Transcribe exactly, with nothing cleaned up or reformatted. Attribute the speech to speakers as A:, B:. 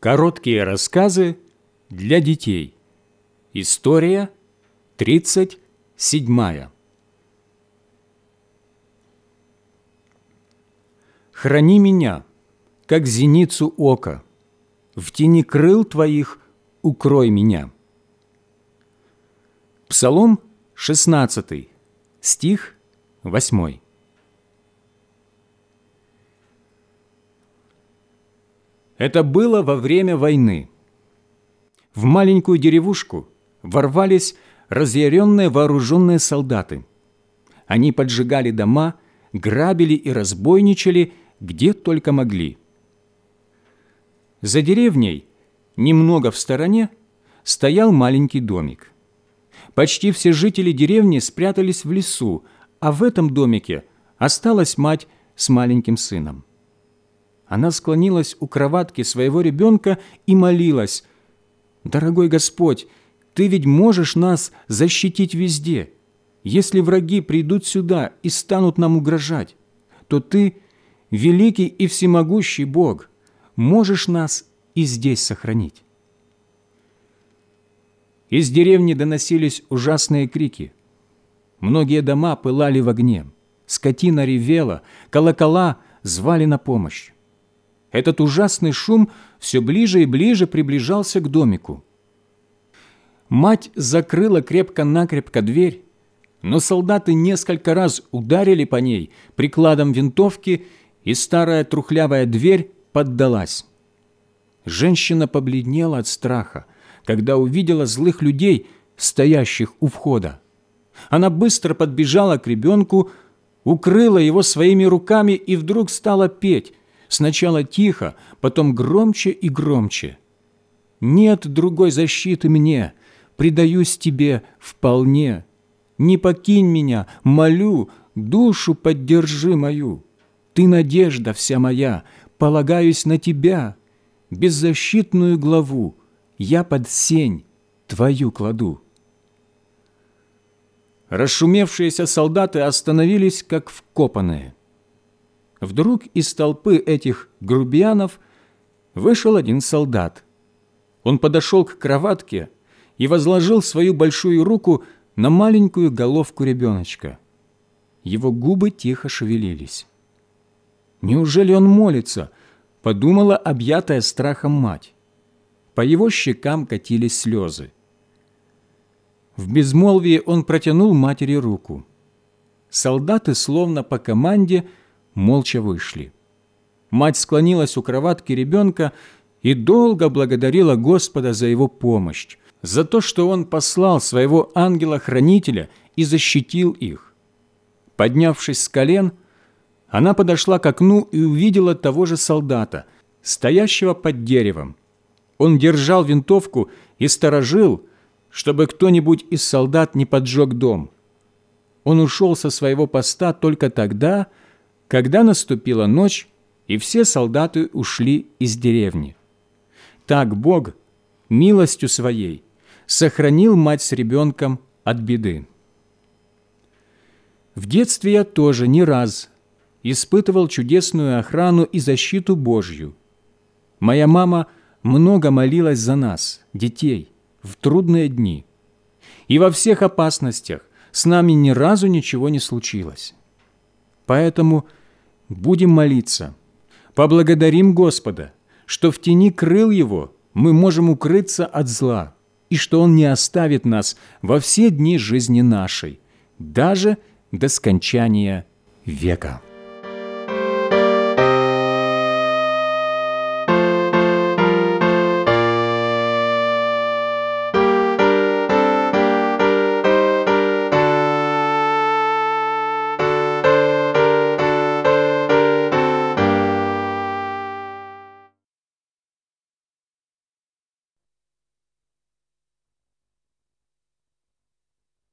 A: Короткие рассказы для детей. История тридцать седьмая. Храни меня, как зеницу ока, в тени крыл Твоих укрой меня. Псалом шестнадцатый, стих восьмой. Это было во время войны. В маленькую деревушку ворвались разъяренные вооруженные солдаты. Они поджигали дома, грабили и разбойничали, где только могли. За деревней, немного в стороне, стоял маленький домик. Почти все жители деревни спрятались в лесу, а в этом домике осталась мать с маленьким сыном. Она склонилась у кроватки своего ребенка и молилась: «Дорогой Господь, Ты ведь можешь нас защитить везде. Если враги придут сюда и станут нам угрожать, то Ты, великий и всемогущий Бог, можешь нас и здесь сохранить». Из деревни доносились ужасные крики. Многие дома пылали в огне, скотина ревела, колокола звали на помощь. Этот ужасный шум все ближе и ближе приближался к домику. Мать закрыла крепко-накрепко дверь, но солдаты несколько раз ударили по ней прикладом винтовки, и старая трухлявая дверь поддалась. Женщина побледнела от страха, когда увидела злых людей, стоящих у входа. Она быстро подбежала к ребенку, укрыла его своими руками и вдруг стала петь, сначала тихо, потом громче и громче. «Нет другой защиты мне, предаюсь Тебе вполне. Не покинь меня, молю, душу поддержи мою. Ты надежда вся моя, полагаюсь на Тебя. Беззащитную главу я под сень Твою кладу». Расшумевшиеся солдаты остановились, как вкопанные. Вдруг из толпы этих грубиянов вышел один солдат. Он подошел к кроватке и возложил свою большую руку на маленькую головку ребеночка. Его губы тихо шевелились. «Неужели он молится?» – подумала объятая страхом мать. По его щекам катились слезы. В безмолвии он протянул матери руку. Солдаты, словно по команде, молча вышли. Мать склонилась у кроватки ребенка и долго благодарила Господа за его помощь, за то, что Он послал своего ангела-хранителя и защитил их. Поднявшись с колен, она подошла к окну и увидела того же солдата, стоящего под деревом. Он держал винтовку и сторожил, чтобы кто-нибудь из солдат не поджег дом. Он ушел со своего поста только тогда, когда наступила ночь, и все солдаты ушли из деревни. Так Бог, милостью Своей, сохранил мать с ребенком от беды. В детстве я тоже не раз испытывал чудесную охрану и защиту Божью. Моя мама много молилась за нас, детей, в трудные дни. И во всех опасностях с нами ни разу ничего не случилось. Поэтому будем молиться, поблагодарим Господа, что в тени крыл Его мы можем укрыться от зла, и что Он не оставит нас во все дни жизни нашей, даже до скончания века.